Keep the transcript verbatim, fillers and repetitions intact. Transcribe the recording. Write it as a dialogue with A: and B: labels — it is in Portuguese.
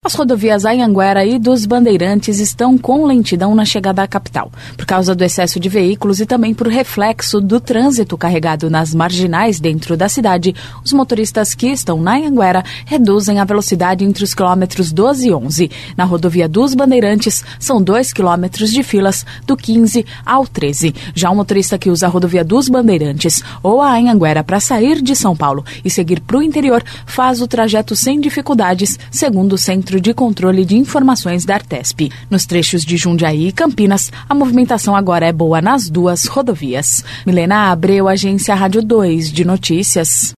A: As rodovias Anhanguera e dos Bandeirantes estão com lentidão na chegada à capital, por causa do excesso de veículos e também por reflexo do trânsito carregado nas marginais dentro da cidade. Os motoristas que estão na Anhanguera reduzem a velocidade entre os quilômetros doze e onze. Na rodovia dos Bandeirantes, são dois quilômetros de filas do quinze ao treze. Já o motorista que usa a rodovia dos Bandeirantes ou a Anhanguera para sair de São Paulo e seguir para o interior faz o trajeto sem dificuldades, segundo o Centro de Controle de Informações da Artesp. Nos trechos de Jundiaí e Campinas, a movimentação agora é boa nas duas rodovias. Milena Abreu, Agência Rádio dois de Notícias.